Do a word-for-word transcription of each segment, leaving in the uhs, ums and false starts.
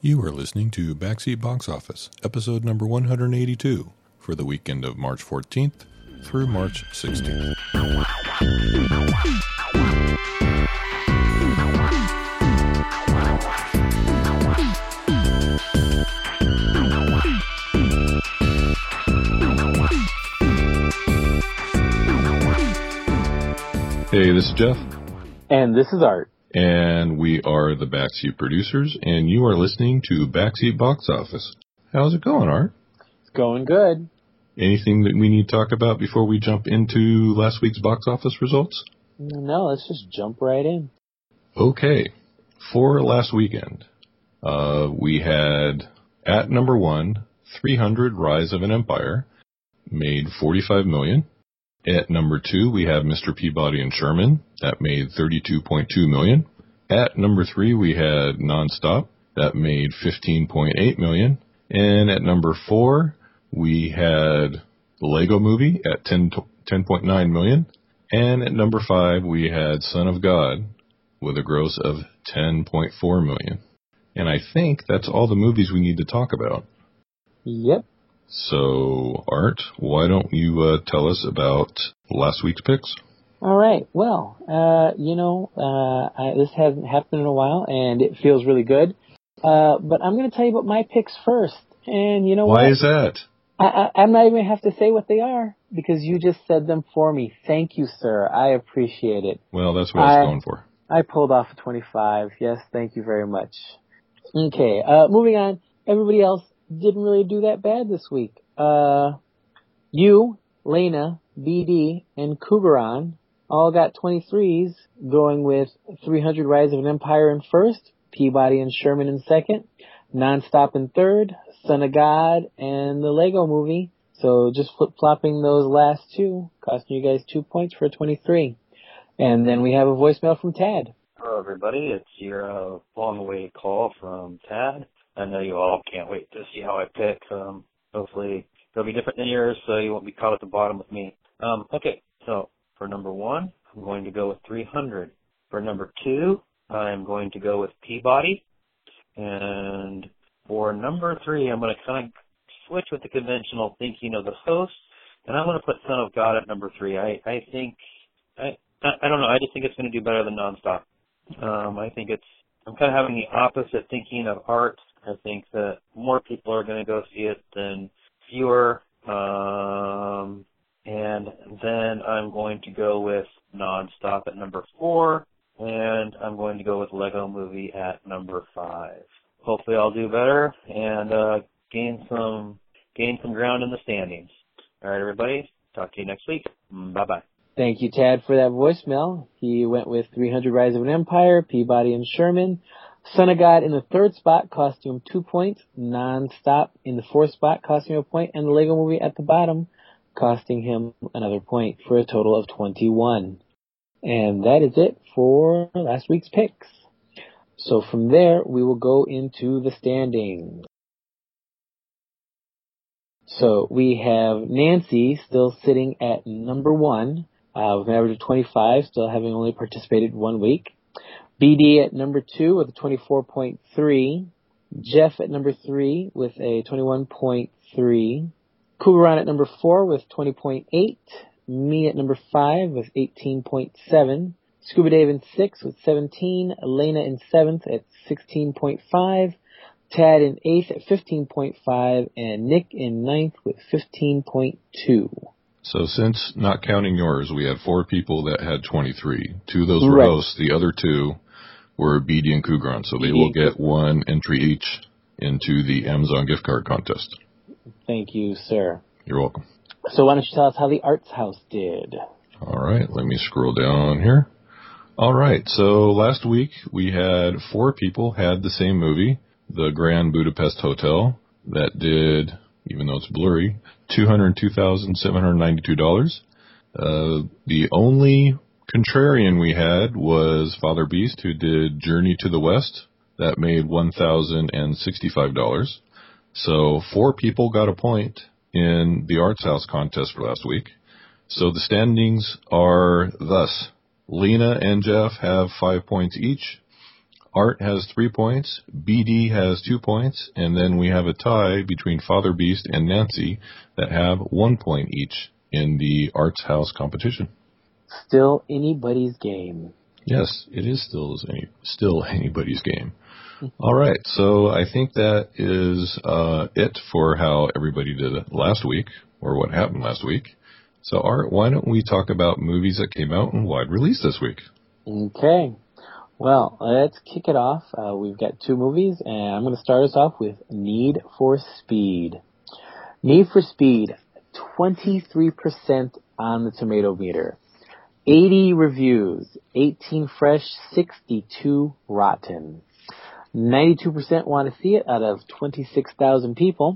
You are listening to Backseat Box Office, episode number one hundred eighty-two, for the weekend of March fourteenth through March sixteenth. Hey, this is Jeff. And this is Art. And we are the Backseat Producers, and you are listening to Backseat Box Office. How's it going, Art? It's going good. Anything that we need to talk about before we jump into last week's box office results? No, let's just jump right in. Okay. For last weekend, uh, we had, at number one, three hundred Rise of an Empire, made forty-five million dollars. At number two, we have Mister Peabody and Sherman. That made thirty-two point two million dollars. At number three, we had Nonstop. That made fifteen point eight million dollars. And at number four, we had the Lego Movie at ten point nine million dollars. And at number five, we had Son of God with a gross of ten point four million dollars. And I think that's all the movies we need to talk about. Yep. So, Art, why don't you uh, tell us about last week's picks? All right. Well, uh, you know, uh, I, this hasn't happened in a while, and it feels really good. Uh, but I'm going to tell you about my picks first. And you know why what? Why is that? I, I, I'm not even going to have to say what they are, because you just said them for me. Thank you, sir. I appreciate it. Well, that's what I was I, going for. I pulled off a twenty-five. Yes, thank you very much. Okay, uh, moving on. Everybody else didn't really do that bad this week. Uh, you, Lena, B D, and Cougaron all got twenty-threes, going with three hundred Rise of an Empire in first, Peabody and Sherman in second, Nonstop in third, Son of God, and the Lego Movie. So just flip-flopping those last two, costing you guys two points for a twenty-three. And then we have a voicemail from Tad. Hello, everybody. It's your uh, long-awaited call from Tad. I know you all can't wait to see how I pick. Um, hopefully it'll be different than yours, so you won't be caught at the bottom with me. Um, okay, so for number one, I'm going to go with three hundred. For number two, I'm going to go with Peabody. And for number three, I'm going to kind of switch with the conventional thinking of the host, and I'm going to put Son of God at number three. I, I think, I, I don't know, I just think it's going to do better than Nonstop. Um, I think it's, I'm kind of having the opposite thinking of Art. I think that more people are going to go see it than fewer. Um, and then I'm going to go with Nonstop at number four. And I'm going to go with Lego Movie at number five. Hopefully I'll do better and uh, gain some gain some ground in the standings. All right, everybody. Talk to you next week. Bye-bye. Thank you, Tad, for that voicemail. He went with three hundred Rise of an Empire, Peabody and Sherman. Son of God in the third spot, costing him two points. Nonstop in the fourth spot, costing him a point. And the Lego Movie at the bottom, costing him another point, for a total of twenty-one. And that is it for last week's picks. So from there, we will go into the standings. So we have Nancy still sitting at number one, uh, with an average of twenty-five, still having only participated one week. B D at number two with a twenty-four point three. Jeff at number three with a twenty-one point three. Cougaron at number four with twenty point eight. Me at number five with eighteen point seven. Scuba Dave in sixth with seventeen. Elena in seventh at sixteen point five. Tad in eighth at fifteen point five. And Nick in ninth with fifteen point two. So since not counting yours, we had four people that had twenty-three. Two of those were right. hosts. The other two were B D and Cougaron. So they B D. will get one entry each into the Amazon gift card contest. Thank you, sir. You're welcome. So why don't you tell us how the Arts House did? All right, let me scroll down here. All right, so last week we had four people had the same movie, The Grand Budapest Hotel, that did, even though it's blurry, two hundred two thousand seven hundred ninety-two dollars. Uh, the only contrarian we had was Father Beast, who did Journey to the West. That made one thousand sixty-five dollars. So four people got a point in the Arts House contest for last week. So the standings are thus. Lena and Jeff have five points each. Art has three points, B D has two points, and then we have a tie between Father Beast and Nancy that have one point each in the Arts House competition. Still anybody's game. Yes, it is still any, still anybody's game. All right, so I think that is uh, it for how everybody did it last week, or what happened last week. So, Art, why don't we talk about movies that came out in wide release this week? Okay. Well, let's kick it off. Uh, we've got two movies, and I'm going to start us off with Need for Speed. Need for Speed, twenty-three percent on the tomato meter. eighty reviews, eighteen fresh, sixty-two rotten. ninety-two percent want to see it out of twenty-six thousand people.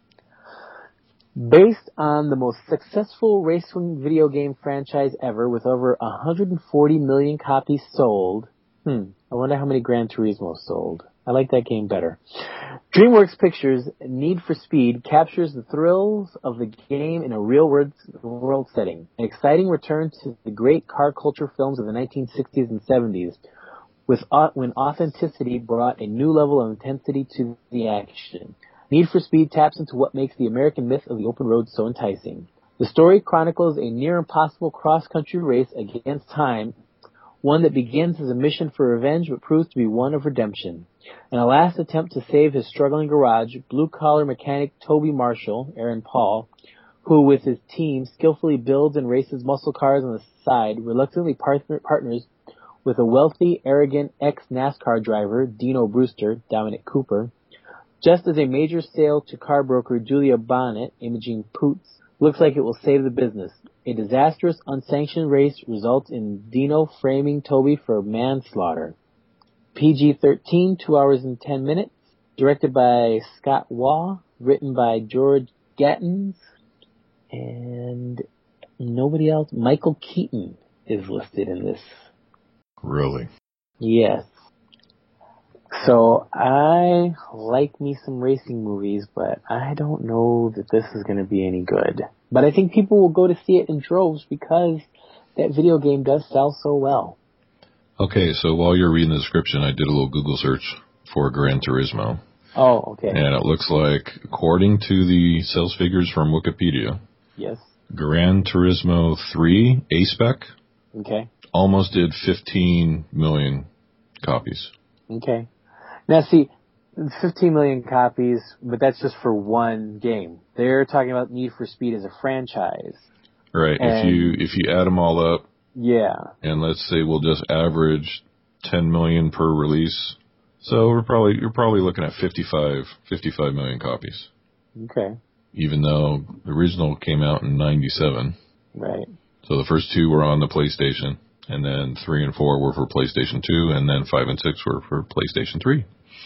Based on the most successful racing video game franchise ever with over one hundred forty million copies sold. Hmm, I wonder how many Gran Turismo sold. I like that game better. DreamWorks Pictures' Need for Speed captures the thrills of the game in a real-world world setting. An exciting return to the great car culture films of the nineteen sixties and seventies, with when authenticity brought a new level of intensity to the action. Need for Speed taps into what makes the American myth of the open road so enticing. The story chronicles a near-impossible cross-country race against time, one that begins as a mission for revenge but proves to be one of redemption. In a last attempt to save his struggling garage, blue-collar mechanic Toby Marshall, Aaron Paul, who with his team skillfully builds and races muscle cars on the side, reluctantly partner- partners with a wealthy, arrogant ex-NASCAR driver, Dino Brewster, Dominic Cooper. Just as a major sale to car broker Julia Bonnet, Imogene Poots, looks like it will save the business. A disastrous, unsanctioned race results in Dino framing Toby for manslaughter. P G thirteen, two hours and ten minutes. Directed by Scott Waugh. Written by George Gattens. And nobody else. Michael Keaton is listed in this. Really? Yes. So I like me some racing movies, but I don't know that this is going to be any good. But I think people will go to see it in droves because that video game does sell so well. Okay, so while you're reading the description, I did a little Google search for Gran Turismo. Oh, okay. And it looks like, according to the sales figures from Wikipedia, yes, Gran Turismo three A-Spec okay, almost did fifteen million copies. Okay. Now, see, fifteen million copies, but that's just for one game. They're talking about Need for Speed as a franchise. Right. And if you if you add them all up, yeah, and let's say we'll just average ten million per release, so we're probably you're probably looking at fifty-five million copies. Okay. Even though the original came out in ninety-seven. Right. So the first two were on the PlayStation, and then three and four were for PlayStation two, and then five and six were for PlayStation three.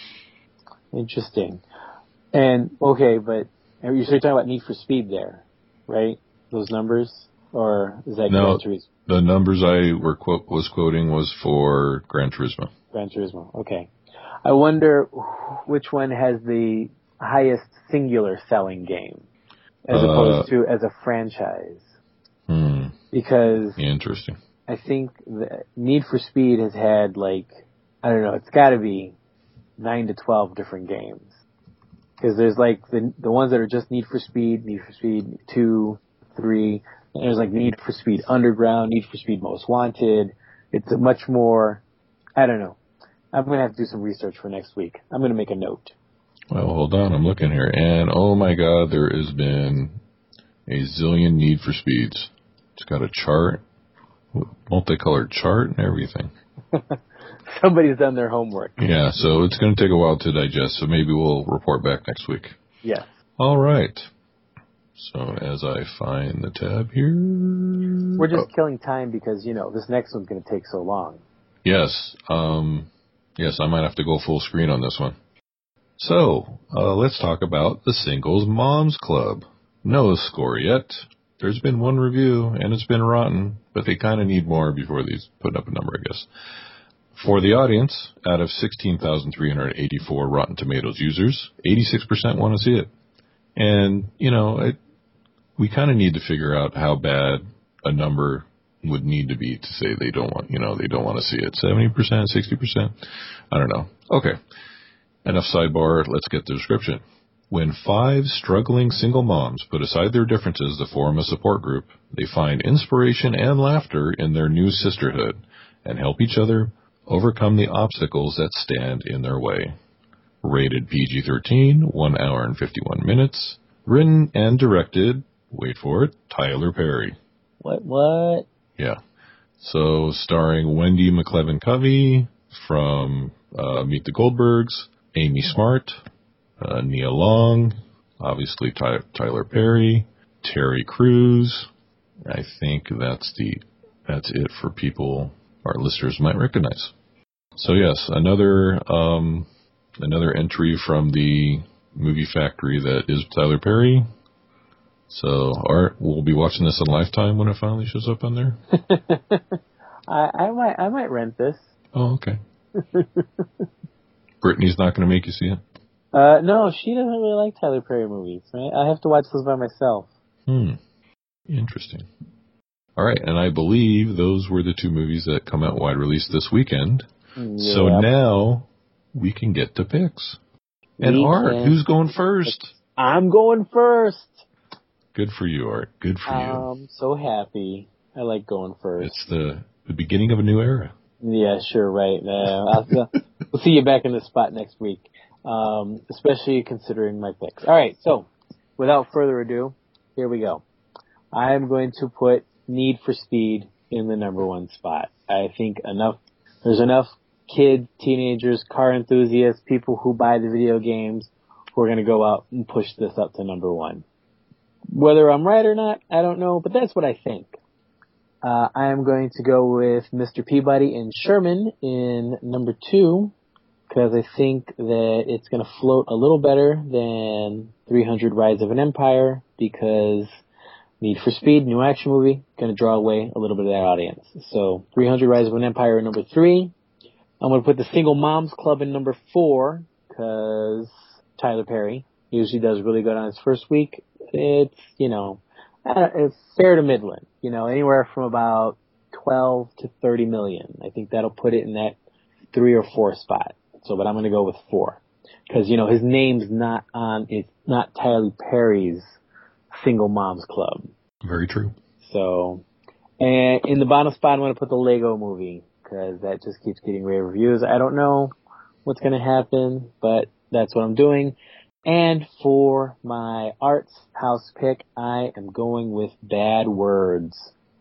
Interesting. And, okay, but you're talking about Need for Speed there, right? Those numbers? Or is that no, Gran Turismo? The numbers I were quote, was quoting was for Gran Turismo. Gran Turismo, okay. I wonder which one has the highest singular selling game as uh, opposed to as a franchise. Hmm. Because Interesting. I think the Need for Speed has had, like, I don't know, it's got to be nine to twelve different games. Because there's, like, the the ones that are just Need for Speed, Need for Speed two, three, and there's, like, Need for Speed Underground, Need for Speed Most Wanted. It's a much more, I don't know. I'm going to have to do some research for next week. I'm going to make a note. Well, hold on, I'm looking here, and oh my god, there has been a zillion Need for Speeds. It's got a chart, multicolored chart and everything. Somebody's done their homework. Yeah, so it's going to take a while to digest, so maybe we'll report back next week. Yes. All right. So as I find the tab here... We're just oh. killing time because, you know, this next one's going to take so long. Yes. Um, yes, I might have to go full screen on this one. So, uh, let's talk about the Singles Moms Club. No score yet. There's been one review, and it's been rotten, but they kind of need more before they put up a number, I guess. For the audience, out of sixteen thousand three hundred eighty-four Rotten Tomatoes users, eighty-six percent want to see it. And, you know, it, we kind of need to figure out how bad a number would need to be to say they don't want, you know, they don't want to see it? seventy percent, sixty percent? I don't know. Okay. Enough sidebar. Let's get the description. When five struggling single moms put aside their differences to form a support group, they find inspiration and laughter in their new sisterhood and help each other overcome the obstacles that stand in their way. Rated P G thirteen, one hour and fifty-one minutes. Written and directed, wait for it, Tyler Perry. What, what? Yeah. So, starring Wendy McLevin-Covey from uh, Meet the Goldbergs, Amy Smart, uh, Nia Long, obviously Ty- Tyler Perry, Terry Crews. I think that's the that's it for people our listeners might recognize. So yes, another um, another entry from the movie factory that is Tyler Perry. So Art, we'll be watching this on Lifetime when it finally shows up on there. I, I might I might rent this. Oh, okay. Brittany's not going to make you see it? Uh, no, she doesn't really like Tyler Perry movies. Right? I have to watch those by myself. Hmm. Interesting. All right, and I believe those were the two movies that come out wide release this weekend. Yeah. So now we can get to picks. And We Art, can. who's going first? I'm going first. Good for you, Art. Good for you. I'm so happy. I like going first. It's the, the beginning of a new era. Yeah, sure, right. Uh, I'll, we'll see you back in the spot next week, um, especially considering my picks. All right, so without further ado, here we go. I am going to put Need for Speed in the number one spot. I think enough. There's enough kids, teenagers, car enthusiasts, people who buy the video games who are going to go out and push this up to number one. Whether I'm right or not, I don't know, but that's what I think. Uh, I am going to go with Mister Peabody and Sherman in number two, because I think that it's going to float a little better than three hundred Rise of an Empire, because Need for Speed, new action movie, going to draw away a little bit of that audience. So three hundred Rise of an Empire in number three. I'm going to put the Single Moms Club in number four, because Tyler Perry usually does really good on his first week. It's, you know, it's fair to middling, you know, anywhere from about twelve to thirty million. I think that'll put it in that three or four spot. So, but I'm going to go with four, because, you know, his name's not on, it's not Tyler Perry's Single Moms Club. Very true. So, and in the bottom spot, I'm going to put the Lego Movie, because that just keeps getting rave reviews. I don't know what's going to happen, but that's what I'm doing. And for my arts house pick, I am going with Bad Words.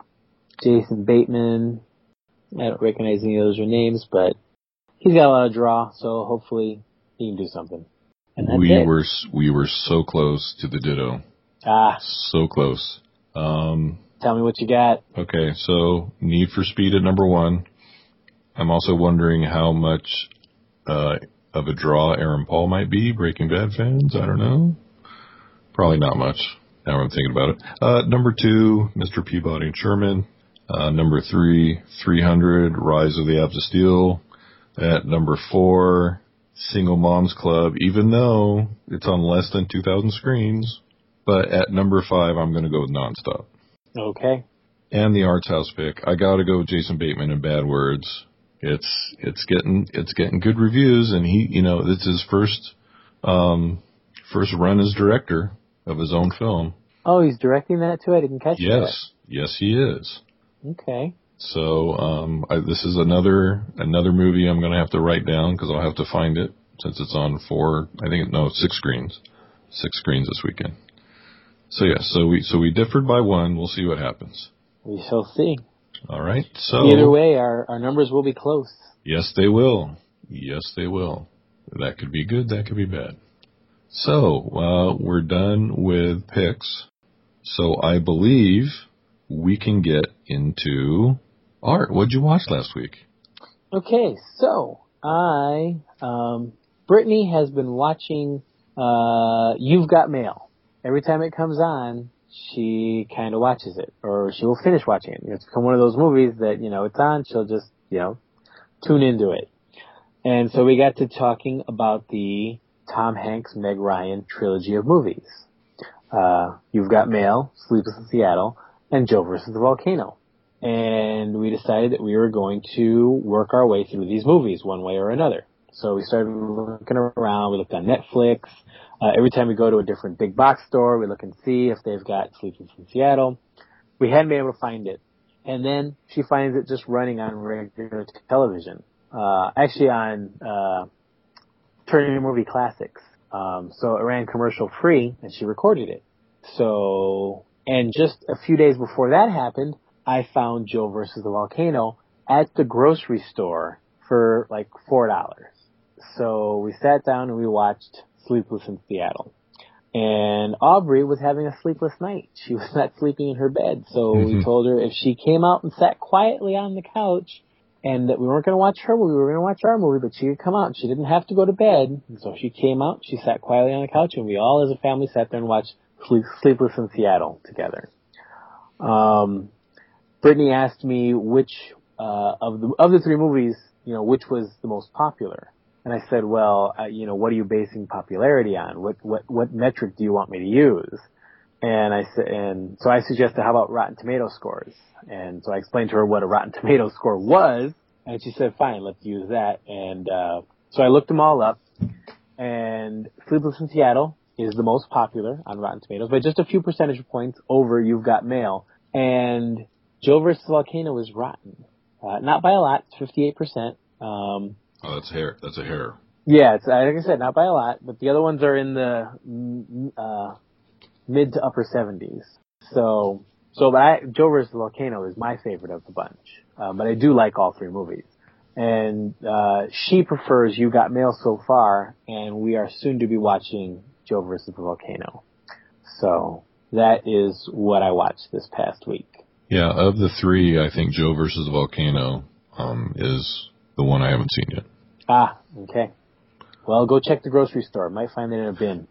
Jason Bateman. I don't recognize any of those names, but he's got a lot of draw, so hopefully he can do something. And that's we it. were we were so close to the ditto. Ah. So close. Um, Tell me what you got. Okay, so Need for Speed at number one. I'm also wondering how much uh, of a draw Aaron Paul might be, Breaking Bad fans. I don't know. Probably not much, now I'm thinking about it. Uh, number two, Mister Peabody and Sherman. Uh, number three, three hundred, Rise of the Abs of Steel. At number four, Single Moms Club, even though it's on less than two thousand screens. But at number five, I'm going to go with Nonstop. Okay. And the Arts House pick, I got to go with Jason Bateman and Bad Words. It's it's getting it's getting good reviews, and he, you know, it's his first um, first run as director of his own film. Oh, he's directing that too? I didn't catch yes. that. Yes, yes, he is. Okay. So um, I, this is another another movie I'm going to have to write down, because I'll have to find it since it's on four. I think no six screens, six screens this weekend. So yeah, so we so we differed by one. We'll see what happens. We shall see. All right. So either way, our, our numbers will be close. Yes, they will. Yes, they will. That could be good. That could be bad. So uh, we're done with picks. So I believe we can get into Art. What'd you watch last week? Okay, so I um, Brittany has been watching uh, You've Got Mail. Every time it comes on, she kind of watches it, or she will finish watching it. It's become one of those movies that, you know, it's on, she'll just, you know, tune into it. And so we got to talking about the Tom Hanks, Meg Ryan trilogy of movies. Uh, You've Got Mail, Sleepless in Seattle, and Joe versus the Volcano. and we decided that we were going to work our way through these movies one way or another. So we started looking around. We looked on Netflix. Uh, every time we go to a different big box store, we look and see if they've got Sleepless in Seattle. We hadn't been able to find it. And then she finds it just running on regular television. Uh, actually on, uh, Turner Movie Classics. Um, so it ran commercial free and she recorded it. So, and just a few days before that happened, I found Joe versus the Volcano at the grocery store for like four dollars. So we sat down and we watched Sleepless in Seattle. And Aubrey was having a sleepless night. She was not sleeping in her bed. So mm-hmm. we told her if she came out and sat quietly on the couch and that we weren't going to watch her movie, we were going to watch our movie, but she could come out and she didn't have to go to bed. And so she came out, she sat quietly on the couch, and we all as a family sat there and watched Sleepless in Seattle together. Um, Brittany asked me which, uh, of the, of the three movies, you know, which was the most popular. And I said, well, uh, you know, what are you basing popularity on? What, what, what metric do you want me to use? And I said, and so I suggested, how about Rotten Tomato scores? And so I explained to her what a Rotten Tomato score was, and she said, fine, let's use that. And, uh, so I looked them all up, and Sleepless in Seattle is the most popular on Rotten Tomatoes, but just a few percentage points over You've Got Mail. And Joe versus the Volcano is rotten. Uh, not by a lot, it's fifty-eight percent. Um, Oh, that's hair. That's a hair. Yeah, it's, like I said, not by a lot, but the other ones are in the uh, mid to upper seventies. So, so but I, Joe versus the Volcano is my favorite of the bunch. Uh, but I do like all three movies. And uh, she prefers You Got Mail so far, and we are soon to be watching Joe versus the Volcano. So that is what I watched this past week. Yeah, of the three, I think Joe versus the Volcano um, is the one I haven't seen yet. Ah, okay. Well, go check the grocery store. Might find it in a bin.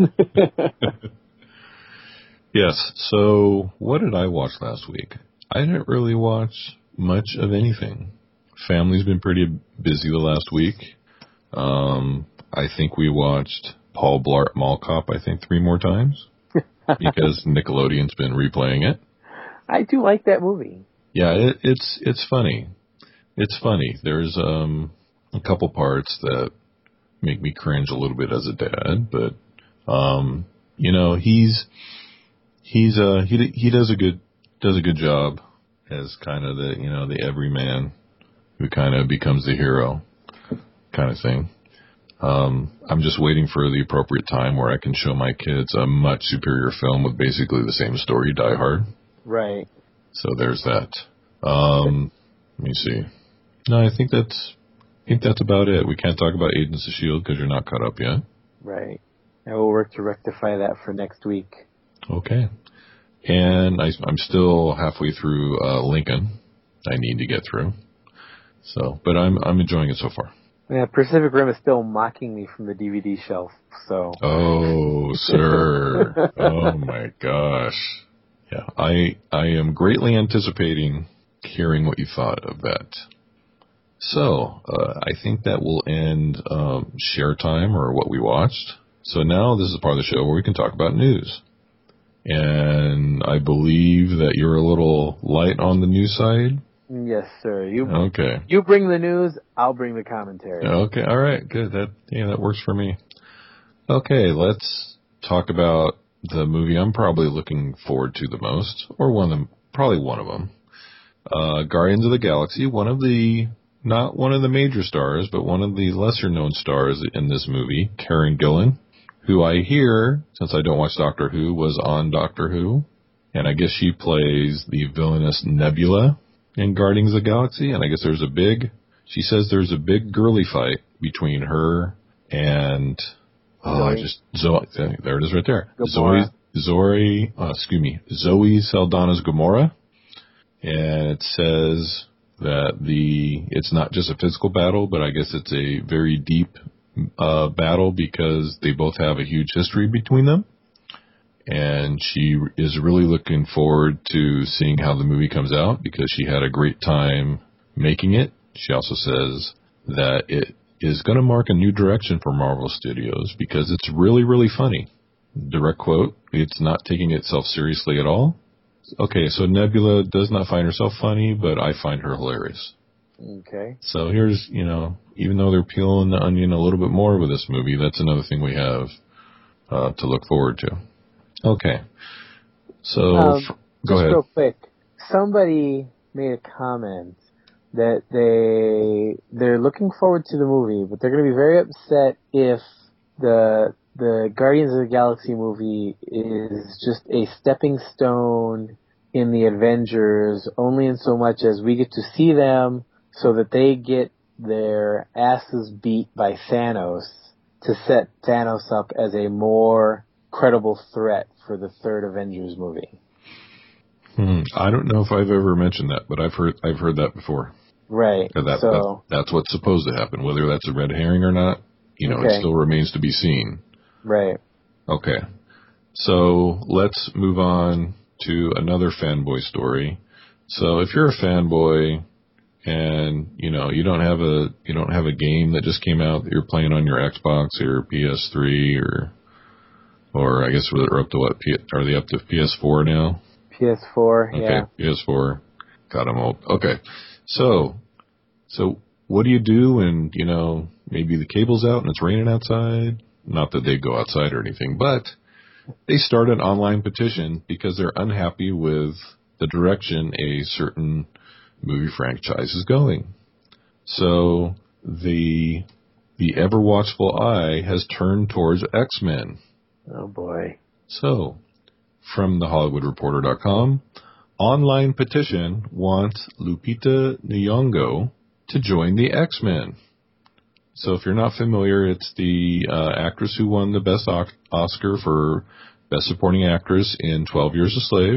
Yes, so what did I watch last week? I didn't really watch much of anything. Family's been pretty busy the last week. Um, I think we watched Paul Blart Mall Cop, I think, three more times because Nickelodeon's been replaying it. I do like that movie. Yeah, it, it's it's funny. It's funny. There's um, a couple parts that make me cringe a little bit as a dad, but um, you know, he's he's uh he he does a good does a good job as kind of the you know the everyman who kind of becomes the hero kind of thing. Um, I'm just waiting for the appropriate time where I can show my kids a much superior film with basically the same story, Die Hard. Right. So there's that. Um, let me see. No, I think that's I think that's about it. We can't talk about Agents of S H I E L D because you're not caught up yet. Right. I will work to rectify that for next week. Okay. And I, I'm still halfway through uh, Lincoln. I need to get through. So, but I'm I'm enjoying it so far. Yeah, Pacific Rim is still mocking me from the D V D shelf. So. Oh, sir. Oh my gosh. Yeah, I I am greatly anticipating hearing what you thought of that. So, uh, I think that will end um, share time or what we watched. So now this is part of the show where we can talk about news. And I believe that you're a little light on the news side. Yes, sir. You okay? You bring the news, I'll bring the commentary. Okay, all right, good. That yeah, that works for me. Okay, let's talk about the movie I'm probably looking forward to the most, or one of them, probably one of them. Uh, Guardians of the Galaxy, one of the, not one of the major stars, but one of the lesser known stars in this movie, Karen Gillan, who I hear, since I don't watch Doctor Who, was on Doctor Who. And I guess she plays the villainous Nebula in Guardians of the Galaxy. And I guess there's a big, she says there's a big girly fight between her and, oh, Zoe. I just, Zoe, there it is right there. Gamora. Zoe, Zoe, uh, excuse me, Zoe Saldana's Gamora. And it says that the, it's not just a physical battle, but I guess it's a very deep uh, battle because they both have a huge history between them. And she is really looking forward to seeing how the movie comes out because she had a great time making it. She also says that it is going to mark a new direction for Marvel Studios because it's really, really funny. Direct quote, it's not taking itself seriously at all. Okay, so Nebula does not find herself funny, but I find her hilarious. Okay. So here's, you know, even though they're peeling the onion a little bit more with this movie, that's another thing we have uh, to look forward to. Okay. So, Um, f- go just ahead. real quick, somebody made a comment that they they're looking forward to the movie, but they're going to be very upset if the the Guardians of the Galaxy movie is just a stepping stone in the Avengers, only in so much as we get to see them so that they get their asses beat by Thanos to set Thanos up as a more credible threat for the third Avengers movie. Hmm. I don't know if I've ever mentioned that, but I've heard I've heard that before. Right. That, so that that's what's supposed to happen. Whether that's a red herring or not, you know, okay. it still remains to be seen. Right. Okay. So let's move on to another fanboy story. So if you're a fanboy and, you know, you don't have a you don't have a game that just came out that you're playing on your Xbox or P S three or or I guess we're up to what? Are they up to P S four now? P S four, okay, yeah. P S four. Got them all. Okay. So, so what do you do when, you know, maybe the cable's out and it's raining outside? Not that they go outside or anything, but they start an online petition because they're unhappy with the direction a certain movie franchise is going. So the the ever watchful eye has turned towards X-Men. Oh boy. So, from the Hollywood Reporter dot com, online petition wants Lupita Nyong'o to join the X-Men. So if you're not familiar, it's the uh, actress who won the Best Oscar for Best Supporting Actress in twelve Years a Slave.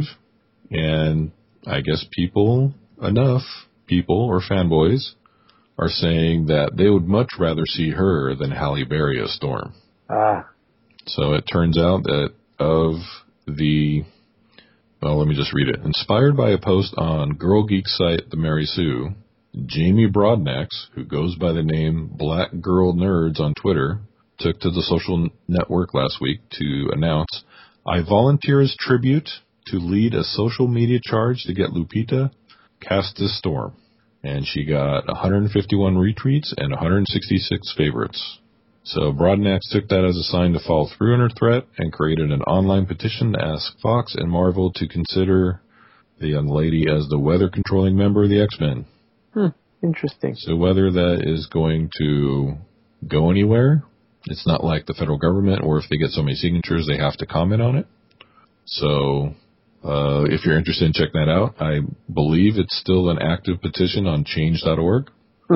And I guess people, enough people or fanboys, are saying that they would much rather see her than Halle Berry as Storm. Ah. So it turns out that of the, well, let me just read it. Inspired by a post on Girl Geek site The Mary Sue, Jamie Broadnax, who goes by the name Black Girl Nerds on Twitter, took to the social network last week to announce, I volunteer as tribute to lead a social media charge to get Lupita cast as Storm. And she got one hundred fifty-one retweets and one hundred sixty-six favorites. So Broadnax took that as a sign to follow through on her threat and created an online petition to ask Fox and Marvel to consider the young lady as the weather-controlling member of the X-Men. Hmm, interesting. So whether that is going to go anywhere, it's not like the federal government, or if they get so many signatures, they have to comment on it. So uh, if you're interested in checking that out, I believe it's still an active petition on change dot org.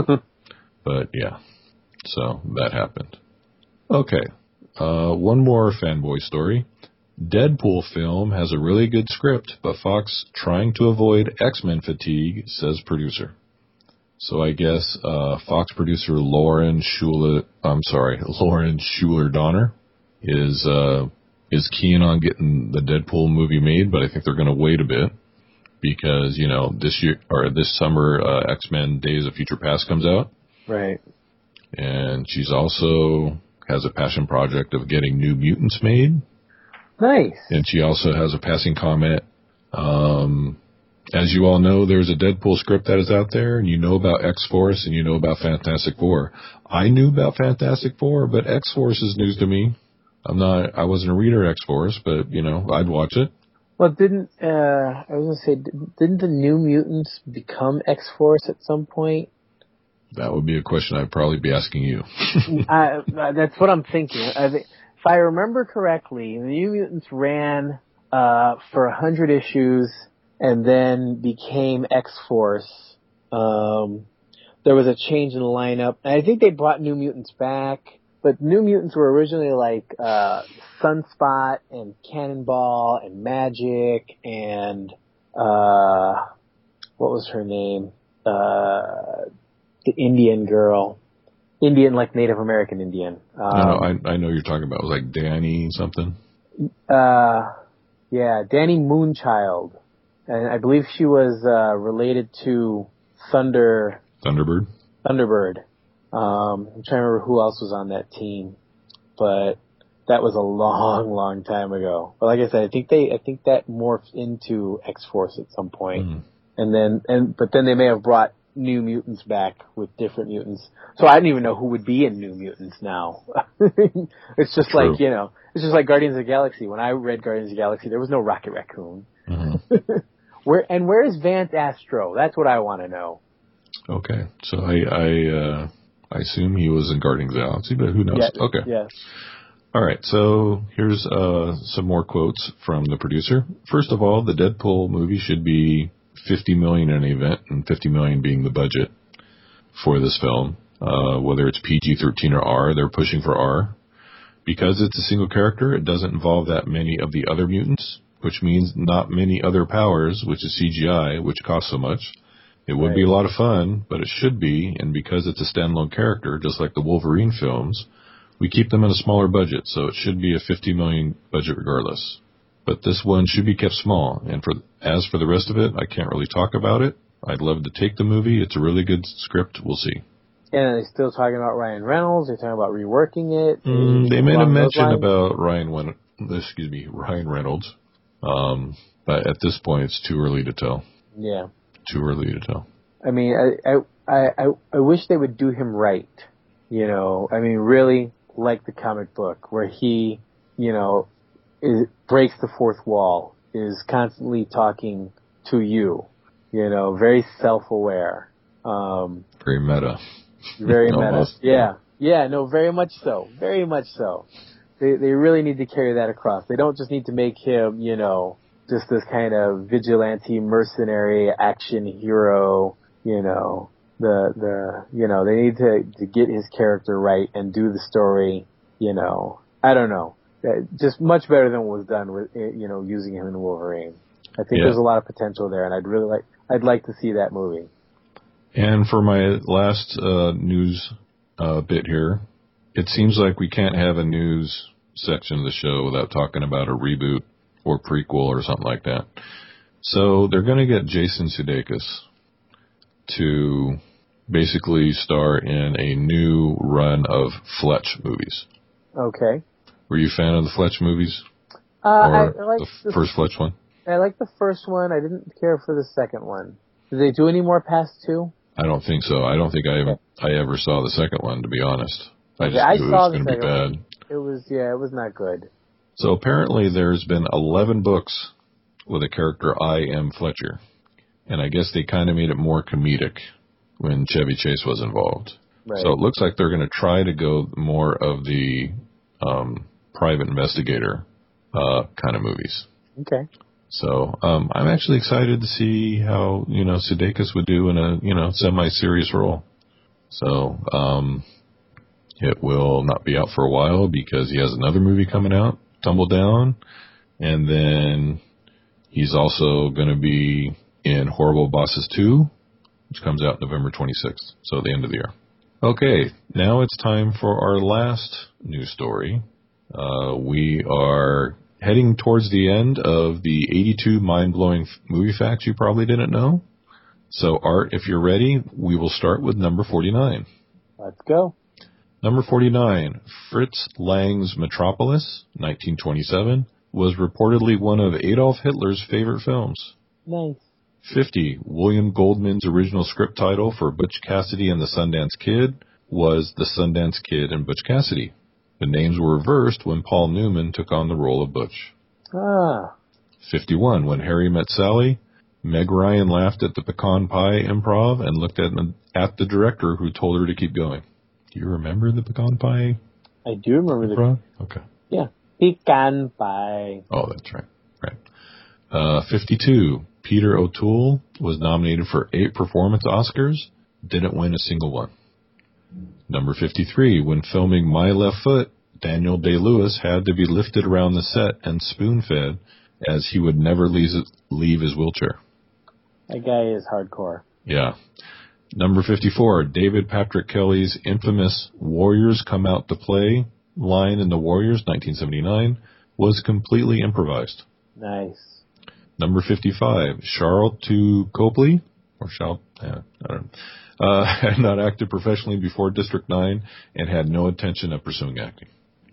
But yeah, so that happened. Okay, uh, one more fanboy story. Deadpool film has a really good script, but Fox trying to avoid X-Men fatigue, says producer. So I guess uh, Fox producer Lauren Schuler, I'm sorry, Lauren Schuler Donner is uh, is keen on getting the Deadpool movie made, but I think they're going to wait a bit because, you know, this year or this summer uh, X-Men Days of Future Past comes out. Right. And she's also has a passion project of getting New Mutants made. Nice. And she also has a passing comment. Um, as you all know, there's a Deadpool script that is out there, and you know about X-Force and you know about Fantastic Four. I knew about Fantastic Four, but X-Force is news to me. I'm not, I wasn't a reader of X-Force, but, you know, I'd watch it. Well, didn't, uh, I was going to say, didn't the New Mutants become X-Force at some point? That would be a question I'd probably be asking you. I, that's what I'm thinking. I think, if I remember correctly, the New Mutants ran uh, for a hundred issues and then became X-Force. Um, there was a change in the lineup. And I think they brought New Mutants back, but New Mutants were originally like uh, Sunspot and Cannonball and Magic and uh, what was her name? Uh, the Indian girl. Indian, like Native American Indian. Um, no, no, I, I know you're talking about. It was like Danny something. Uh, yeah, Danny Moonchild, and I believe she was uh, related to Thunder. Thunderbird. Thunderbird. Um, I'm trying to remember who else was on that team, but that was a long, long time ago. But like I said, I think they, I think that morphed into X-Force at some point. Mm. And then, and, but then they may have brought New Mutants back with different mutants. So I don't even know who would be in New Mutants now. It's just True. like, you know, it's just like Guardians of the Galaxy. When I read Guardians of the Galaxy, there was no Rocket Raccoon. Mm-hmm. Where, and where is Vance Astro? That's what I want to know. Okay. So I, I, uh, I assume he was in Guardians of the Galaxy, but who knows? Yeah, okay. Yeah. All right. So here's, uh, some more quotes from the producer. First of all, the Deadpool movie should be fifty million in an event, and fifty million being the budget for this film. Uh, whether it's P G thirteen or R, they're pushing for R. Because it's a single character, it doesn't involve that many of the other mutants, which means not many other powers, which is C G I, which costs so much. It would right. be a lot of fun, but it should be, and because it's a standalone character, just like the Wolverine films, we keep them at a smaller budget, so it should be a fifty million budget regardless. But this one should be kept small, and for as for the rest of it, I can't really talk about it. I'd love to take the movie. It's a really good script. We'll see. And are they still talking about Ryan Reynolds? They're talking about reworking it? Mm, they made a mention about Ryan, Wen- excuse me, Ryan Reynolds. Um, but at this point, it's too early to tell. Yeah. Too early to tell. I mean, I, I, I, I wish they would do him right. You know, I mean, really like the comic book where he, you know, is, breaks the fourth wall, is constantly talking to you, you know, very self-aware. Um, very meta. Very meta. Yeah. Yeah, no, very much so. Very much so. They they really need to carry that across. They don't just need to make him, you know, just this kind of vigilante, mercenary, action hero, you know, the, the, you know, they need to, to get his character right and do the story, you know, I don't know. Just much better than what was done with, you know, using him in Wolverine. I think yeah. there's a lot of potential there, and I'd really like, I'd like to see that movie. And for my last uh, news uh, bit here, it seems like we can't have a news section of the show without talking about a reboot or prequel or something like that. So they're going to get Jason Sudeikis to basically star in a new run of Fletch movies. Okay. Were you a fan of the Fletch movies? Uh, I, I like the, the first Fletch one? I like the first one. I didn't care for the second one. Did they do any more past two? I don't think so. I don't think I ever, I ever saw the second one, to be honest. I okay, just I knew it saw was going to be bad. One. It was, yeah, it was not good. So apparently there's been eleven books with a character I M Fletcher. And I guess they kind of made it more comedic when Chevy Chase was involved. Right. So it looks like they're going to try to go more of the um, private investigator uh, kind of movies. Okay. So um, I'm actually excited to see how, you know, Sudeikis would do in a, you know, semi-serious role. So um, it will not be out for a while because he has another movie coming out, Tumble Down, and then he's also going to be in Horrible Bosses two, which comes out November twenty-sixth, so at the end of the year. Okay, now it's time for our last news story. Uh, we are heading towards the end of the eighty-two mind-blowing movie facts you probably didn't know. So, Art, if you're ready, we will start with number forty-nine. Let's go. Number forty-nine, Fritz Lang's Metropolis, nineteen twenty-seven, was reportedly one of Adolf Hitler's favorite films. Nice. fifty, William Goldman's original script title for Butch Cassidy and the Sundance Kid was The Sundance Kid and Butch Cassidy. The names were reversed when Paul Newman took on the role of Butch. Ah. fifty-one, When Harry Met Sally, Meg Ryan laughed at the pecan pie improv and looked at, at the director who told her to keep going. Do you remember the pecan pie I do remember improv? the... Okay. Yeah. Pecan pie. Oh, that's right. Right. Uh, fifty-two, Peter O'Toole was nominated for eight performance Oscars, didn't win a single one. Number fifty-three, when filming My Left Foot, Daniel Day-Lewis had to be lifted around the set and spoon-fed as he would never leave, leave his wheelchair. That guy is hardcore. Yeah. Number fifty-four, David Patrick Kelly's infamous Warriors Come Out to Play line in The Warriors, nineteen seventy-nine, was completely improvised. Nice. Number fifty-five, Charlton Copley, or Charlton, yeah, I don't know. Uh, had not acted professionally before District nine and had no intention of pursuing acting.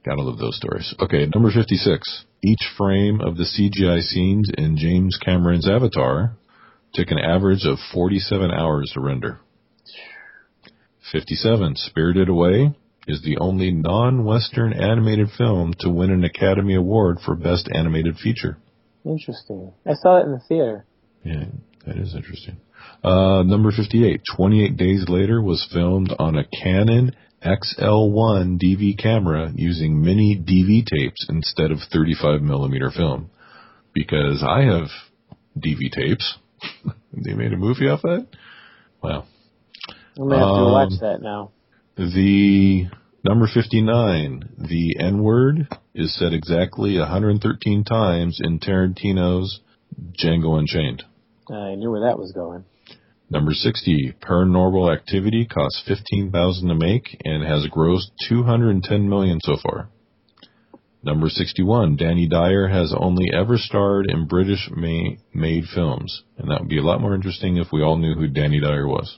Gotta love those stories. Okay, number fifty-six. Each frame of the C G I scenes in James Cameron's Avatar took an average of forty-seven hours to render. fifty-seven. Spirited Away is the only non-Western animated film to win an Academy Award for Best Animated Feature. Interesting. I saw it in the theater. Yeah, that is interesting. Uh, number fifty-eight. twenty-eight Days Later was filmed on a Canon X L one D V camera using mini D V tapes instead of thirty-five millimeter film. Because I have D V tapes. They made a movie off that? Wow. I'm going to have to um, watch that now. The number fifty-nine, the N-word is said exactly one hundred thirteen times in Tarantino's Django Unchained. I knew where that was going. Number sixty, Paranormal Activity cost fifteen thousand dollars to make and has grossed two hundred ten million dollars so far. Number sixty-one, Danny Dyer has only ever starred in British-made films, and that would be a lot more interesting if we all knew who Danny Dyer was.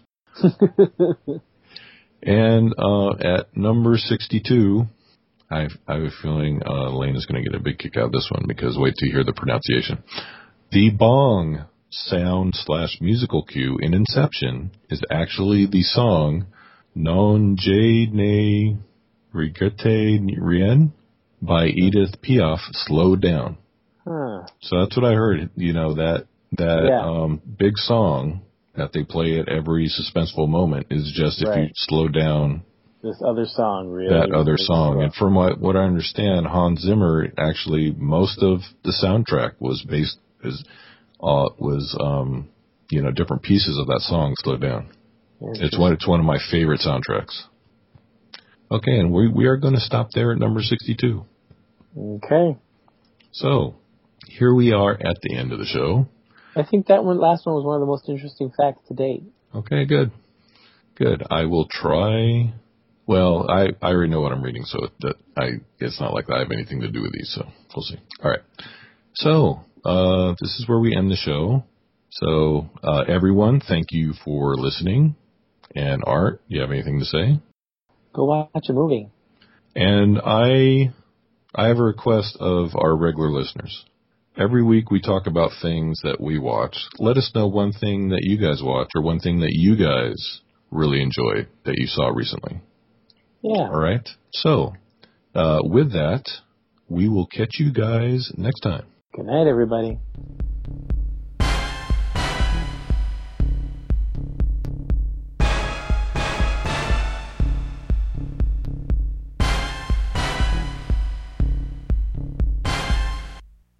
And uh, at number sixty-two, I, I have a feeling uh, Lane is going to get a big kick out of this one because wait till you hear the pronunciation. The bong sound slash musical cue in Inception is actually the song Non Je ne regrette rien by Edith Piaf, Slowed Down. Huh. So that's what I heard, you know, that that Yeah. um, big song that they play at every suspenseful moment is just if Right. you slow down This other song, really. that other really song. slow. And from what, what I understand, Hans Zimmer, actually, most of the soundtrack was based, is, uh, was, um, you know, different pieces of that song, Slow Down. It's one, it's one of my favorite soundtracks. Okay, and we, we are going to stop there at number sixty-two. Okay. So, here we are at the end of the show. I think that one, last one was one of the most interesting facts to date. Okay, good. Good. I will try. Well, I, I already know what I'm reading, so that I it's not like I have anything to do with these, so we'll see. All right. So, uh, this is where we end the show. So, uh, everyone, thank you for listening. And Art, do you have anything to say? Go watch a movie. And I, I have a request of our regular listeners. Every week we talk about things that we watch. Let us know one thing that you guys watch or one thing that you guys really enjoyed that you saw recently. Yeah. All right. So, uh, with that, we will catch you guys next time. Good night, everybody.